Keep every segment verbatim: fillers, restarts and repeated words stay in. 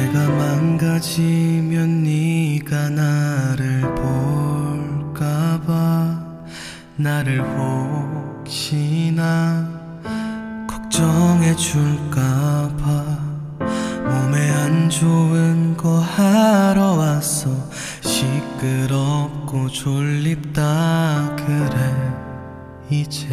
내가 망가지면 네가 나를 볼까봐, 나를 혹시나 걱정해줄까봐. 몸에 안 좋은 거 하러 왔어. 시끄럽고 졸립다 그래. 이제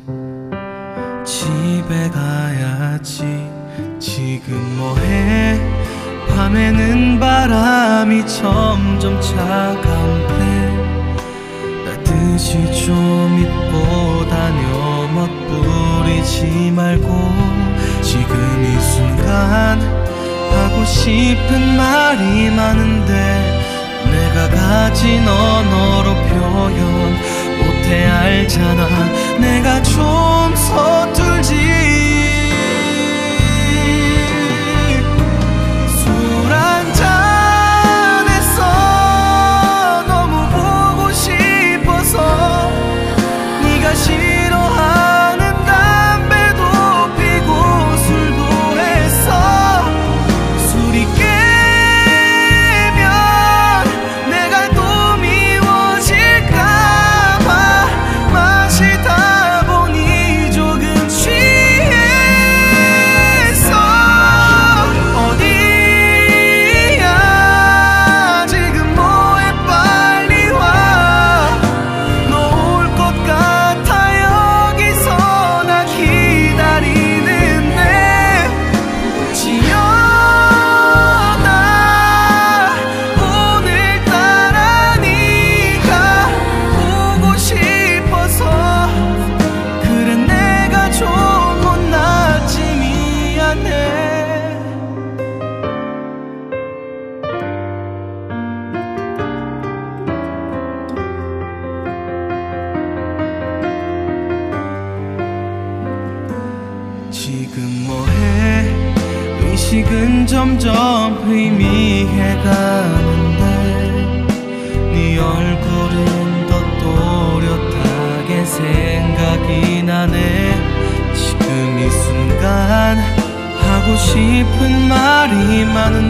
집에 가야지. 지금 뭐해? 밤에는 바람이 점점 차가운데 따뜻이 좀 입고 다녀. 멋부리지 말고. 지금 이 순간 하고 싶은 말이 많은데 내가 가진 언어로 표현 못해 알잖아. 내가 좀 서툴지. 지금 뭐해? 의식은 점점 희미해가는데 네 얼굴은 더 또렷하게 생각이 나네. 지금 이 순간 하고 싶은 말이 많은